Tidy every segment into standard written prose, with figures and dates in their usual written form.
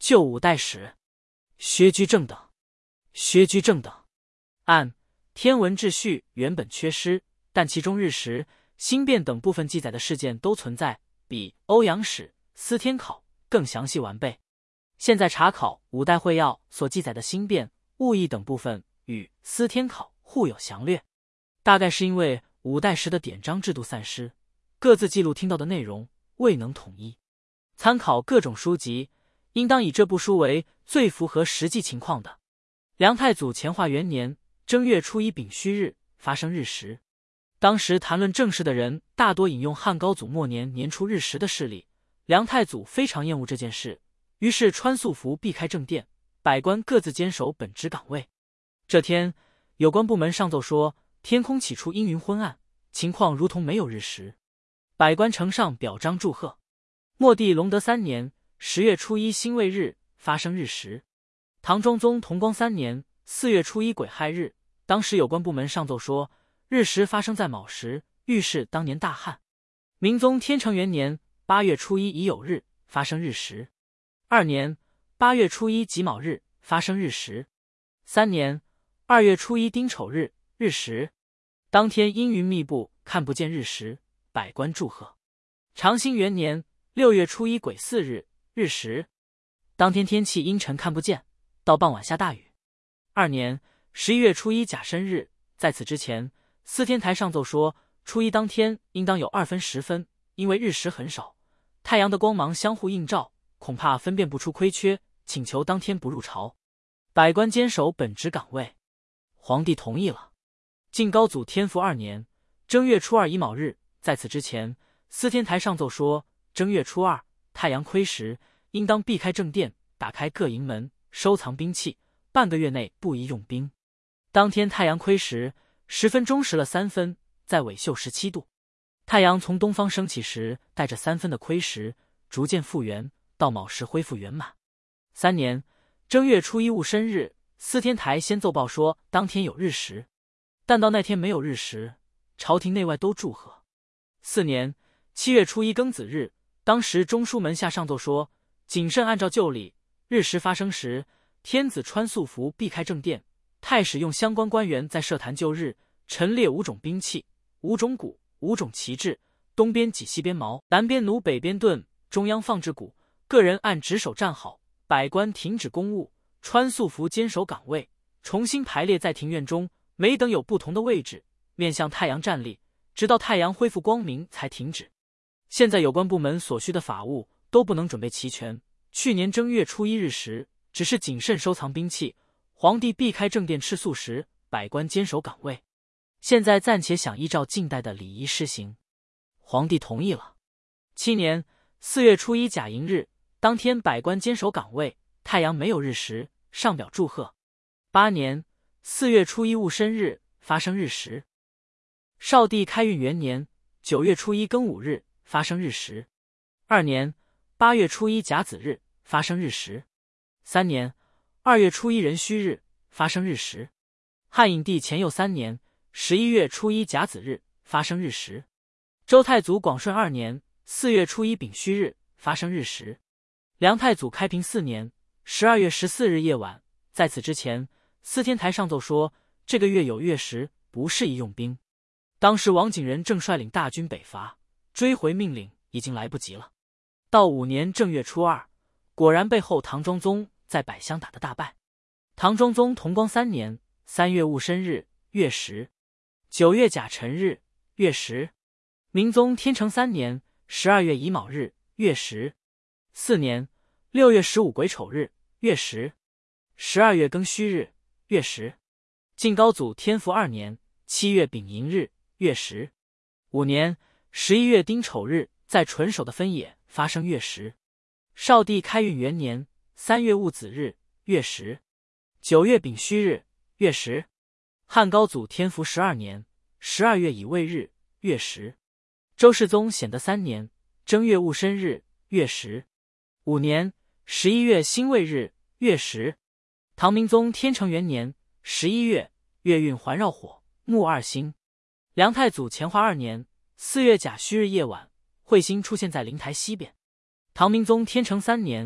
旧五代史，薛居正等。薛居正等按天文秩序原本缺失，但其中日食、星变等部分记载的事件都存在，比欧阳史、司天考更详细完备。现在查考五代会要所记载的星变、物异等部分与司天考互有详略，大概是因为五代时的典章制度散失，各自记录听到的内容未能统一。参考各种书籍，应当以这部书为最符合实际情况的。梁太祖乾化元年正月初一丙戌日发生日食，当时谈论政事的人大多引用汉高祖末年年出日食的事例，梁太祖非常厌恶这件事，于是穿素服避开正殿，百官各自坚守本职岗位。这天，有关部门上奏说天空起初阴云昏暗，情况如同没有日食，百官呈上表彰祝贺。末帝隆德3年10月初一辛未日发生日食。唐中宗同光3年4月初一癸亥日，当时有关部门上奏说日食发生在卯时，预示当年大旱。明宗天成元年8月初一乙酉日发生日食。2年8月初一己卯日发生日食。3年2月初一丁丑日日食。当天阴云密布，看不见日食，百官祝贺。长兴元年6月初一癸巳日日食。当天天气阴沉，看不见，到傍晚下大雨。2年11月初一甲申日，在此之前，司天台上奏说初一当天应当有2分10分，因为日食很少，太阳的光芒相互映照，恐怕分辨不出亏缺，请求当天不入朝。百官坚守本职岗位。皇帝同意了。晋高祖天福2年正月初2乙卯日，在此之前，司天台上奏说正月初2太阳亏时，应当避开正殿，打开各营门，收藏兵器，半个月内不宜用兵。当天太阳亏时10分钟时了3分，在纬秀17度。太阳从东方升起时，带着3分的亏时逐渐复原，到卯时恢复圆满。3年正月初一戊申日，司天台先奏报说当天有日食，但到那天没有日食，朝廷内外都祝贺。4年7月初一庚子日，当时中书门下上奏说谨慎按照旧礼，日食发生时，天子穿素服避开正殿，太史用相关官员在设坛就日，陈列5种兵器、5种鼓、5种旗帜，东边戟，西边矛，南边弩，北边盾，中央放置鼓，个人按职守站好，百官停止公务，穿素服坚守岗位，重新排列在庭院中，每等有不同的位置，面向太阳站立，直到太阳恢复光明才停止。现在有关部门所需的法物都不能准备齐全，去年正月初一日时，只是谨慎收藏兵器，皇帝避开正殿吃素时，百官坚守岗位。现在暂且想依照近代的礼仪施行。皇帝同意了。7年4月初一甲寅日，当天百官坚守岗位，太阳没有日食，上表祝贺。8年4月初一戊申日发生日食。少帝开运元年9月初一庚午日发生日食。2年8月初一甲子日发生日食。3年2月初一壬戌日发生日食。汉颖帝乾佑3年11月初一甲子日发生日食。周太祖广顺2年4月初一丙戌日发生日食。梁太祖开平4年12月14日夜晚，在此之前，司天台上奏说这个月有月食，不适宜用兵。当时王景仁正率领大军北伐，追回命令已经来不及了。到5年正月初2，果然被后唐庄宗在百乡打得大败。唐庄宗同光3年3月戊申日月食。9月甲辰日月食。明宗天成3年12月乙卯日月食。4年6月15癸丑日月食。12月庚戌日月食。晋高祖天福2年7月丙寅日月食。5年11月丁丑日，在纯守的分野发生月食。少帝开运元年3月戊子日月食。9月丙戌日月食。汉高祖天福12年12月乙未日月食。周世宗显德3年正月戊申日月食。5年11月辛未日月食。唐明宗天成元年11月，月运环绕火木2星。梁太祖乾化2年4月甲戌日夜晚，彗星出现在灵台西边。唐明宗天成3年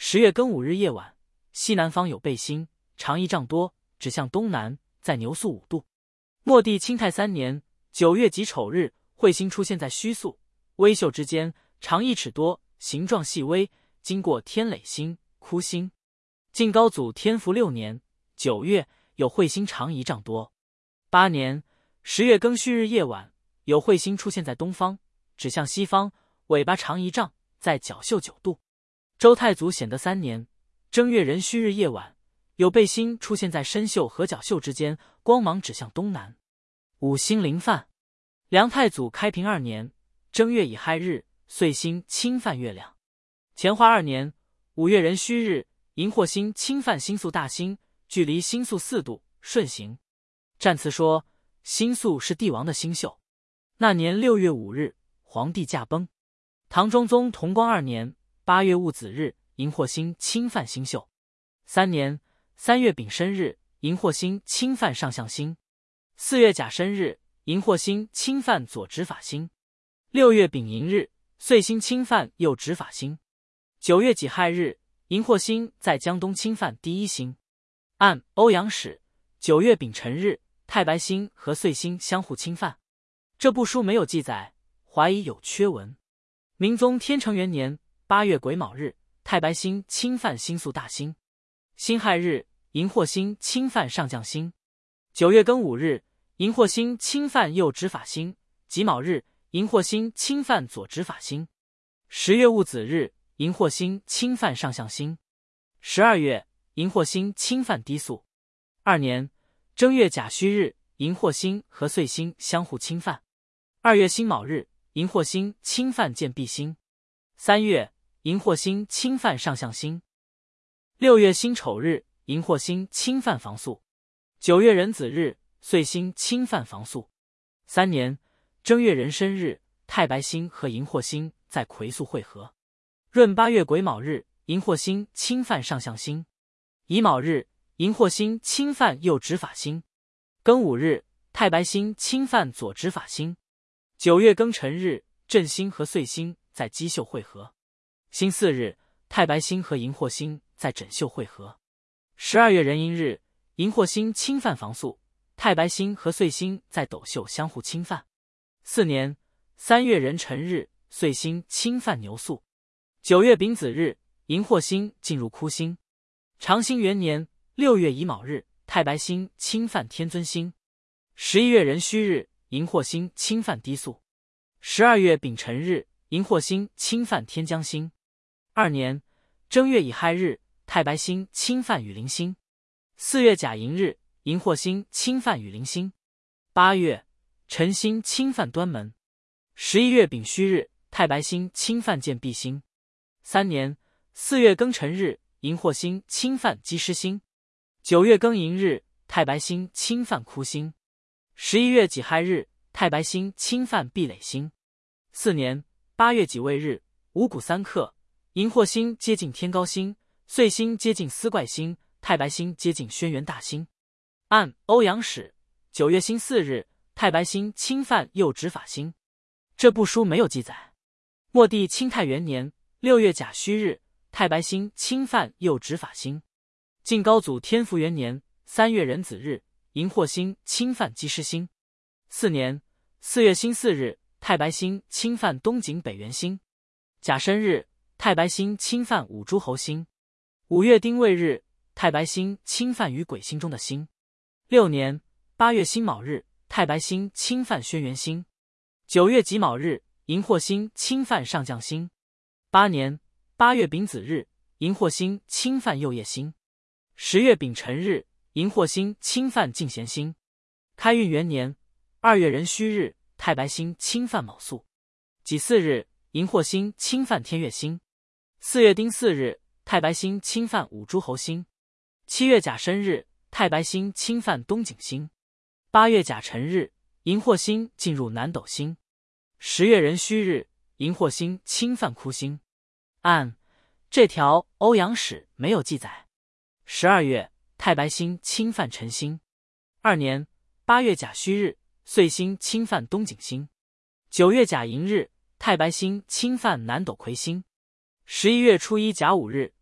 10月庚午日夜晚，西南方有背星，长1丈多，指向东南，在牛宿5度。末帝清泰3年9月己丑日，彗星出现在虚宿、微宿之间，长1尺多，形状细微，经过天垒星、哭星。晋高祖天福6年9月，有彗星长1丈多。8年10月庚戌日夜晚，有彗星出现在东方，指向西方，尾巴长1丈，在角宿9度。周太祖显德3年正月壬戌日夜晚，有背星出现在申宿和角宿之间，光芒指向东南。5星临犯。梁太祖开平2年正月乙亥日，岁星侵犯月亮。乾化2年5月壬戌日，荧惑星侵犯星宿大星，距离星宿4度，顺行。战辞说，星宿是帝王的星宿。那年6月5日，皇帝驾崩。唐中宗同光2年8月戊子日，荧惑星侵犯星宿。3年3月丙申日，荧惑星侵犯上象星。4月甲申日，荧惑星侵犯左执法星。6月丙寅日，岁星侵犯右执法星。9月己亥日，荧惑星在江东侵犯第1星。按欧阳史9月丙辰日，太白星和岁星相互侵犯。这部书没有记载，怀疑有缺文。明宗天成元年8月癸卯日，太白星侵犯星宿大星。辛亥日，荧惑星侵犯上将星。9月庚午日，荧惑星侵犯右执法星。己卯日，荧惑星侵犯左执法星。10月戊子日，荧惑星侵犯上象星。12月，荧惑星侵犯低宿。2年正月甲戌日，荧惑星和岁星相互侵犯。2月辛卯日，荧惑星侵犯建弼星。3月，荧惑星侵犯上象星。6月辛丑日，荧惑星侵犯房宿。9月壬子日，岁星侵犯房宿。3年正月壬申日，太白星和荧惑星在癸宿会合。闰8月癸卯日，荧惑星侵犯上象星。乙卯日，荧惑星侵犯右执法星。庚午日，太白星侵犯左执法星。9月庚辰日，震星和岁星在箕宿会合。辛巳日，太白星和荧惑星在枕宿会合。12月壬寅日，荧惑星侵犯房宿，太白星和岁星在斗宿相互侵犯。4年3月壬辰日，岁星侵犯牛宿。9月丙子日，荧惑星进入哭星。长兴元年6月乙卯日，太白星侵犯天尊星。11月壬戌日，荧惑星侵犯低宿。12月丙辰日，荧惑星侵犯天将星。2年正月乙亥日，太白星侵犯羽灵星。4月甲寅日，荧惑星侵犯羽灵星。8月辰星侵犯端门。11月丙戌日，太白星侵犯建弼星。3年4月庚辰日，荧惑星侵犯箕师星。9月庚寅日，太白星侵犯哭星。11月己亥日，太白星侵犯壁垒星。4年8月己未日，五谷三刻，荧惑星接近天高星，岁星接近司怪星，太白星接近轩辕大星。按欧阳史9月辛巳日，太白星侵犯右执法星。这部书没有记载。末帝清泰元年6月甲戌日，太白星侵犯右执法星。晋高祖天福元年3月壬子日，荧惑星侵犯箕师星。4年4月辛巳日，太白星侵犯东井北元星。甲申日，太白星侵犯五诸侯星。5月丁未日，太白星侵犯于癸星中的星。6年8月辛卯日，太白星侵犯轩辕星。9月己卯日，荧惑星侵犯上将星。8年8月丙子日，荧惑星侵犯右夜星。10月丙辰日，荧惑星侵犯进贤星。开运元年2月壬戌日，太白星侵犯卯宿。己巳日，荧惑星侵犯天月星。4月丁巳日，太白星侵犯五诸侯星。7月甲申日，太白星侵犯东井星。8月甲辰日，荧惑星进入南斗星。10月壬戌日，荧惑星侵犯哭星。按这条欧阳史没有记载。12月，太白星侵犯辰星。2年8月甲戌日，岁星侵犯东井星。9月甲寅日，太白星侵犯南斗魁星。11月初一甲午日，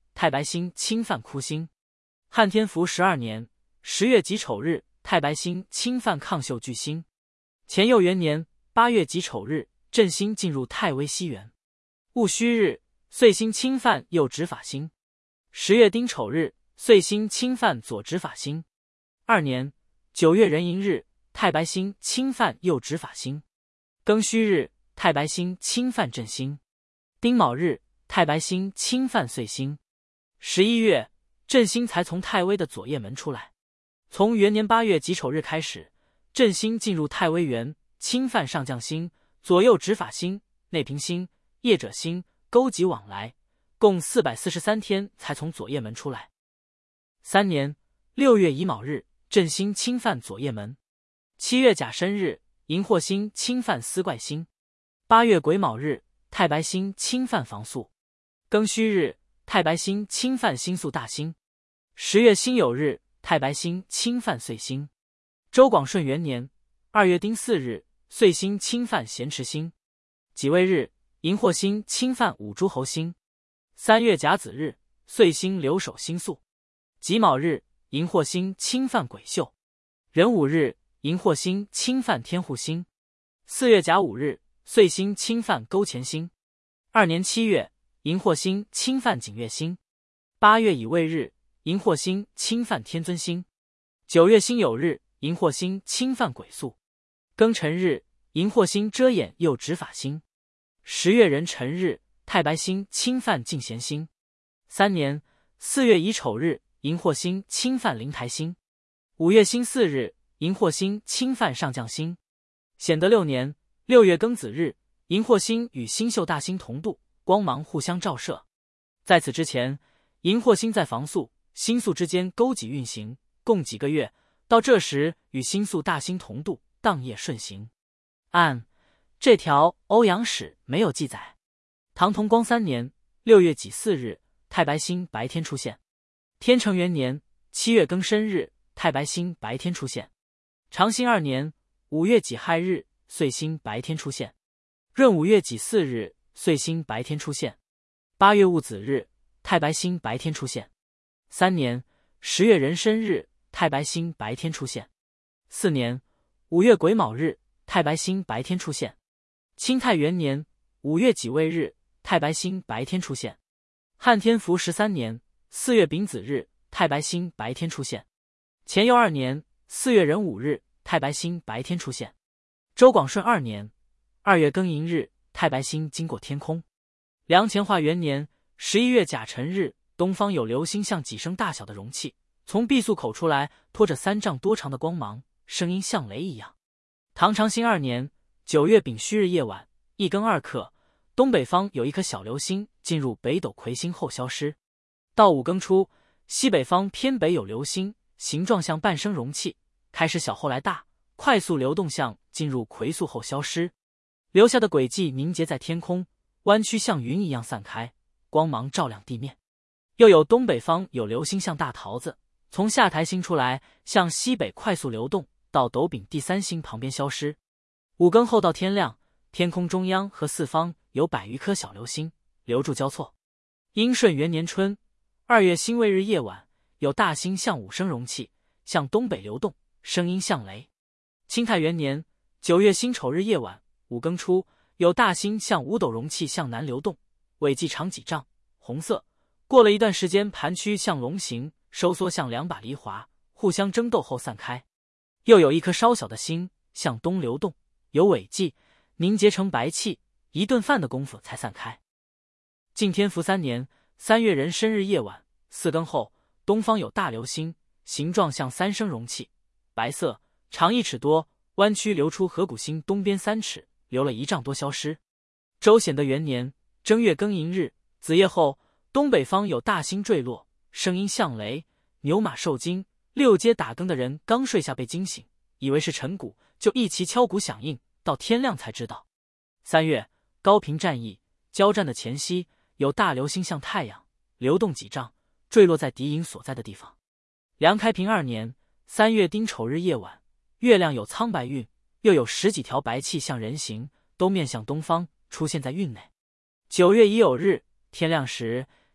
太白星侵犯哭星。汉天福12年10月己丑日，太白星侵犯抗宿巨星。乾佑元年8月己丑日，震星进入太微西元。戊戌日，岁星侵犯右指法星。10月丁丑日，岁星侵犯左指法星。2年9月壬寅日，太白星侵犯右指法星。庚戌日，太白星侵犯震星。丁卯日，太白星侵犯岁星。11月，震星才从太微的左掖门出来。从元年8月己丑日开始，震星进入太微元，侵犯上将星、左右指法星、内平星、业者星，勾集往来，共443天才从左掖门出来。3年6月乙卯日，震星侵犯左掖门。7月甲申日，荧惑星侵犯司怪星。8月癸卯日，太白星侵犯房宿。庚戌日，太白星侵犯星宿大星。10月辛酉日，太白星侵犯岁星。周广顺元年2月丁巳日，岁星侵犯咸池星。己未日，荧惑星侵犯五诸侯星。3月甲子日，岁星留守星宿。己卯日，荧惑星侵犯癸宿。壬午日，荧惑星侵犯天护星。4月甲午日，岁星侵犯勾前星。2年7月，荧惑星侵犯景月星。8月乙未日，荧惑星侵犯天尊星。9月辛酉日，荧惑星侵犯癸宿。庚辰日，荧惑星遮掩右指法星。10月壬辰日，太白星侵犯进贤星。3年4月乙丑日，荧惑星侵犯灵台星。5月辛巳日，荧惑星侵犯上将星。显德6年6月庚子日，荧惑星与星宿大星同度，光芒互相照射。在此之前，荧惑星在房宿、星宿之间勾挤运行，共几个月，到这时与星宿大星同度，当夜顺行。按这条欧阳史没有记载。唐同光3年6月己巳日，太白星白天出现。天成元年7月庚申日，太白星白天出现。长兴2年5月己亥日，岁星白天出现。闰5月己巳日，岁星白天出现。8月戊子日，太白星白天出现。3年10月壬申日，太白星白天出现。4年5月癸卯日，太白星白天出现。清太元年5月己未日，太白星白天出现。汉天福13年4月丙子日，太白星白天出现。乾佑2年4月壬午日，太白星白天出现。周广顺2年2月庚寅日，太白星经过天空。梁乾化元年11月甲辰日，东方有流星像几升大小的容器，从闭宿口出来，拖着3丈多长的光芒，声音像雷一样。唐长兴2年9月丙戌日夜晚1更2刻，东北方有一颗小流星进入北斗魁星后消失。到5更初，西北方偏北有流星，形状像半升容器，开始小后来大，快速流动向进入魁宿后消失，留下的轨迹凝结在天空，弯曲像云一样散开，光芒照亮地面。又有东北方有流星像大桃子，从下台星出来，向西北快速流动，到斗柄第3星旁边消失。5更后到天亮，天空中央和四方有100余颗小流星，流柱交错。英顺元年春2月辛未日夜晚，有大星像5升容器，向东北流动，声音像雷。清太元年9月辛丑日夜晚5更初，有大星像5斗容器向南流动，尾迹长几丈，红色。过了一段时间，盘曲像龙形，收缩像2把梨花，互相争斗后散开。又有一颗稍小的星向东流动，有尾迹，凝结成白气，一顿饭的功夫才散开。晋天福3年3月壬申日夜晚4更后，东方有大流星，形状像3升容器，白色，长1尺多，弯曲流出河谷星东边3尺，流了1丈多消失。周显德元年正月庚寅日子夜后，东北方有大星坠落，声音像雷，牛马受惊，6街打更的人刚睡下被惊醒，以为是晨鼓，就一齐敲鼓响应，到天亮才知道。3月高平战役交战的前夕，有大流星像太阳，流动几丈，坠落在敌营所在的地方。梁开平2年3月丁丑日夜晚，月亮有苍白晕，又有10几条白气像人形，都面向东方，出现在晕内。9月乙酉日天亮时，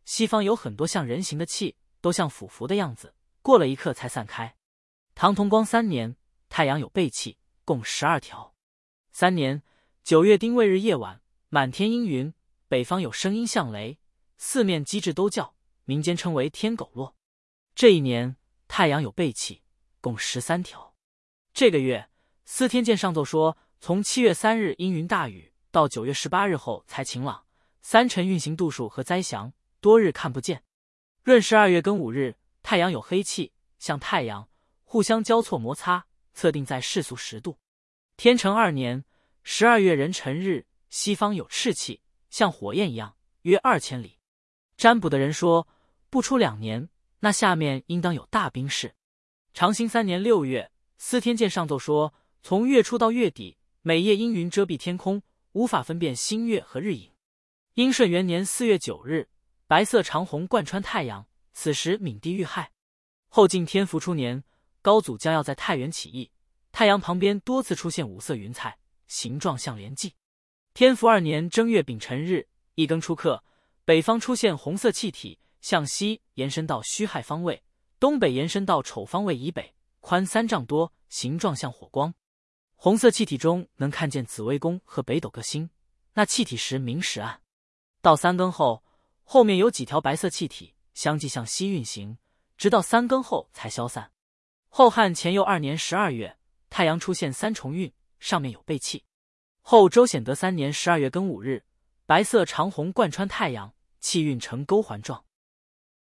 西方有很多像人形的气，都像俯伏的样子，过了一刻才散开。唐同光3年，太阳有背气，共12条。3年9月丁未日夜晚，满天阴云，北方有声音像雷，四面鸡鸷都叫，民间称为天狗落。这一年太阳有背气，共13条。这个月司天监上奏说，从7月3日阴云大雨到9月18日后才晴朗，3辰运行度数和灾祥，多日看不见。闰12月庚午日，太阳有黑气，像太阳，互相交错摩擦，测定在世俗10度。天成2年12月壬辰日，西方有赤气，像火焰一样，约2000里。占卜的人说，不出2年，那下面应当有大兵事。长兴3年6月，司天监上奏说，从月初到月底，每夜阴云遮蔽天空，无法分辨星月和日影。阴顺元年4月9日，白色长虹贯穿太阳，此时闽地遇害。后晋天福初年，高祖将要在太原起义，太阳旁边多次出现5色云彩，形状像连髻。天福2年正月丙辰日，一更初刻，北方出现红色气体，向西延伸到戌亥方位，东北延伸到丑方位以北，宽3丈多，形状像火光。红色气体中能看见紫微宫和北斗各星，那气体时明时暗。到3更后，后面有几条白色气体相继向西运行，直到3更后才消散。后汉乾佑2年12月，太阳出现3重运，上面有背气。后周显德3年12月庚午日，白色长虹贯穿太阳，气运呈钩环状。